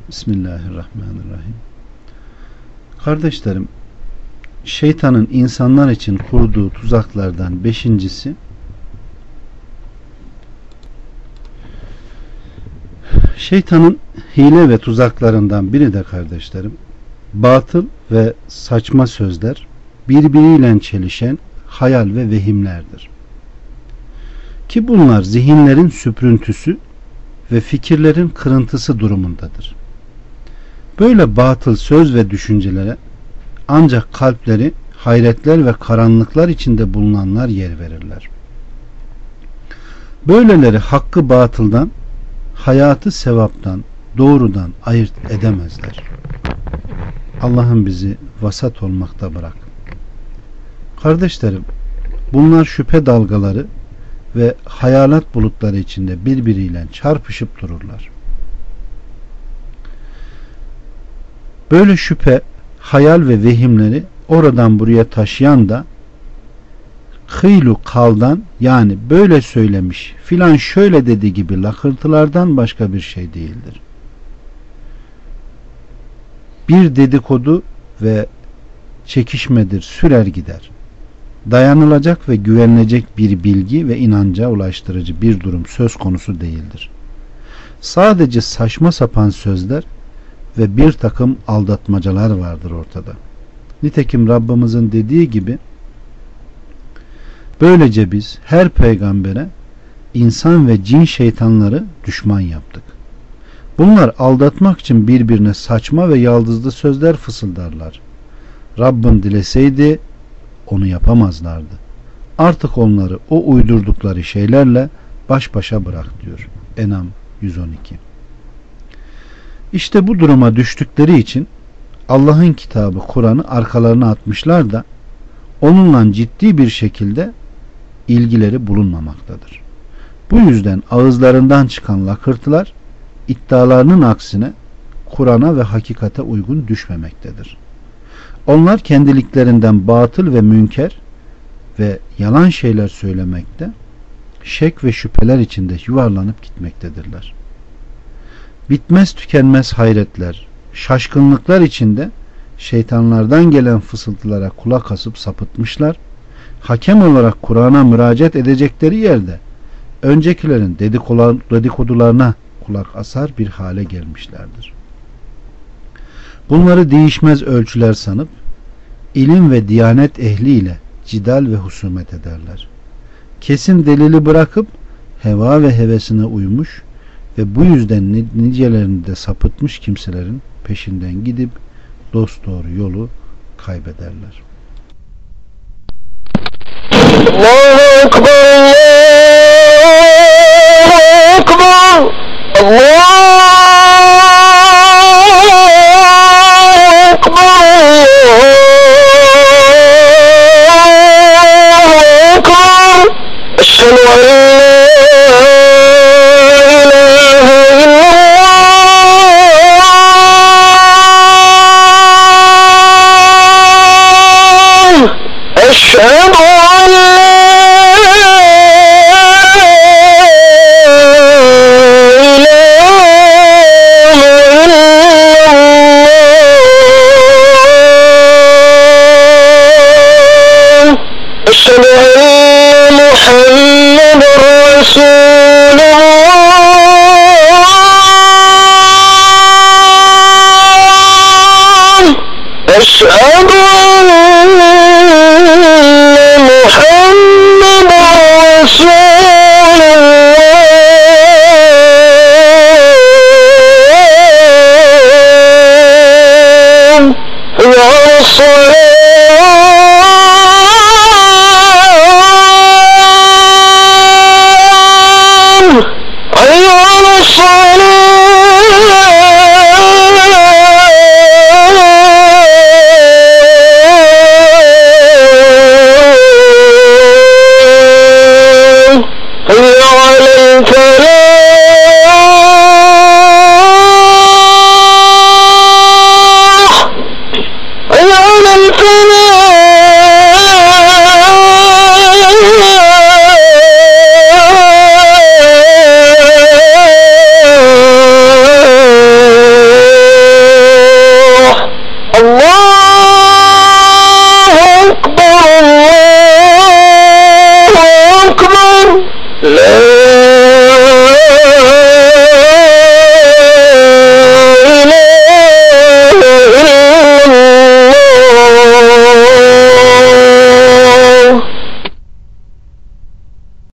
Bismillahirrahmanirrahim. Kardeşlerim, şeytanın insanlar için kurduğu tuzaklardan beşincisi, şeytanın hile ve tuzaklarından biri de kardeşlerim, batıl ve saçma sözler, birbiriyle çelişen hayal ve vehimlerdir. Ki bunlar zihinlerin süprüntüsü ve fikirlerin kırıntısı durumundadır. Böyle batıl söz ve düşüncelere ancak kalpleri hayretler ve karanlıklar içinde bulunanlar yer verirler. Böyleleri hakkı batıldan, hayatı sevaptan, doğrudan ayırt edemezler. Allah'ım bizi vasat olmakta bırak. Kardeşlerim, bunlar şüphe dalgaları ve hayalat bulutları içinde birbiriyle çarpışıp dururlar. Böyle şüphe, hayal ve vehimleri oradan buraya taşıyan da hıylu kaldan, yani böyle söylemiş filan şöyle dedi gibi lakırtılardan başka bir şey değildir. Bir dedikodu ve çekişmedir, sürer gider. Dayanılacak ve güvenilecek bir bilgi ve inanca ulaştırıcı bir durum söz konusu değildir. Sadece saçma sapan sözler ve bir takım aldatmacalar vardır ortada. Nitekim Rabbimizin dediği gibi, böylece biz her peygambere insan ve cin şeytanları düşman yaptık. Bunlar aldatmak için birbirine saçma ve yaldızlı sözler fısıldarlar. Rabbin dileseydi onu yapamazlardı. Artık onları o uydurdukları şeylerle baş başa bırak diyor En'am 112. İşte bu duruma düştükleri için Allah'ın kitabı Kur'an'ı arkalarına atmışlar da onunla ciddi bir şekilde ilgileri bulunmamaktadır. Bu yüzden ağızlarından çıkan lakırtılar iddialarının aksine Kur'an'a ve hakikate uygun düşmemektedir. Onlar kendiliklerinden batıl ve münker ve yalan şeyler söylemekte, şek ve şüpheler içinde yuvarlanıp gitmektedirler. Bitmez tükenmez hayretler, şaşkınlıklar içinde şeytanlardan gelen fısıltılara kulak asıp sapıtmışlar. Hakem olarak Kur'an'a müracaat edecekleri yerde öncekilerin dedikodularına kulak asar bir hale gelmişlerdir. Bunları değişmez ölçüler sanıp ilim ve diyanet ehliyle cidal ve husumet ederler. Kesin delili bırakıp heva ve hevesine uymuş ve bu yüzden nicelerini de sapıtmış kimselerin peşinden gidip dosdoğru yolu kaybederler. Allahu Ekber, Allahu Ekber, Allahu Ekber, Eşhedü en la ilahe illallah, Eşhedü en la أشهد أن محمد رسول الله أشهد أن محمد رسول الله يا الصلاة